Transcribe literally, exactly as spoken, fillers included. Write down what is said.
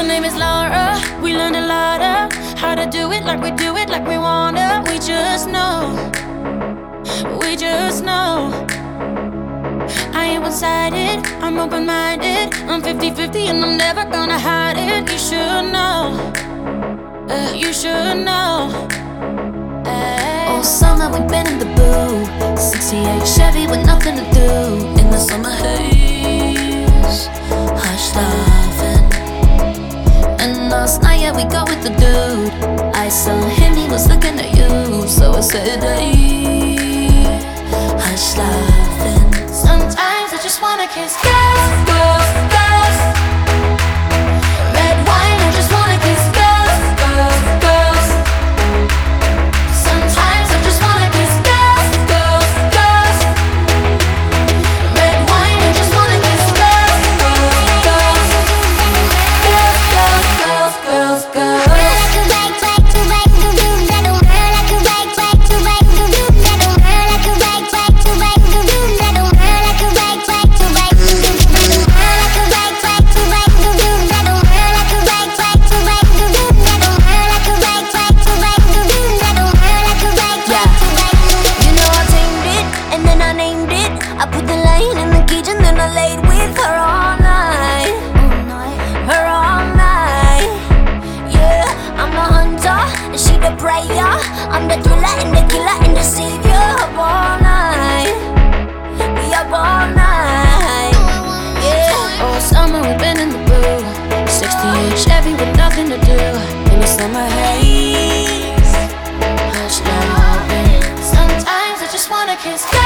name is Laura. We learned a lot of how to do it like we do it, like we wanna. We just know, we just know. I ain't one-sided, I'm open-minded. I'm fifty fifty and I'm never gonna hide it. You should know, uh, you should know. Ay. All summer we've been in the booth, sixty-eight Chevy with nothing to do. In the summer haze, hush loving. And last night, yeah, we go with the dude. I saw him, he was looking at you. So I said, hey, hush loving. Sometimes I just wanna kiss girls, girls, girls. Red wine, I just wanna kiss girls, girls, girls. Sometimes I just wanna kiss girls, girls, girls. Red wine, I just wanna kiss girls, girls, girls. Girls, girls, girls, girls, girls. I put the line in the cage and then I laid with her all night, her all night. Yeah, I'm a hunter and she the prayer. I'm the thriller and the killer and the savior. Up all night, we up all night. Yeah. All summer we've been in the booth, sixty-eight Chevy with nothing to do. In the summer haze, hush loving. Sometimes I just wanna kiss.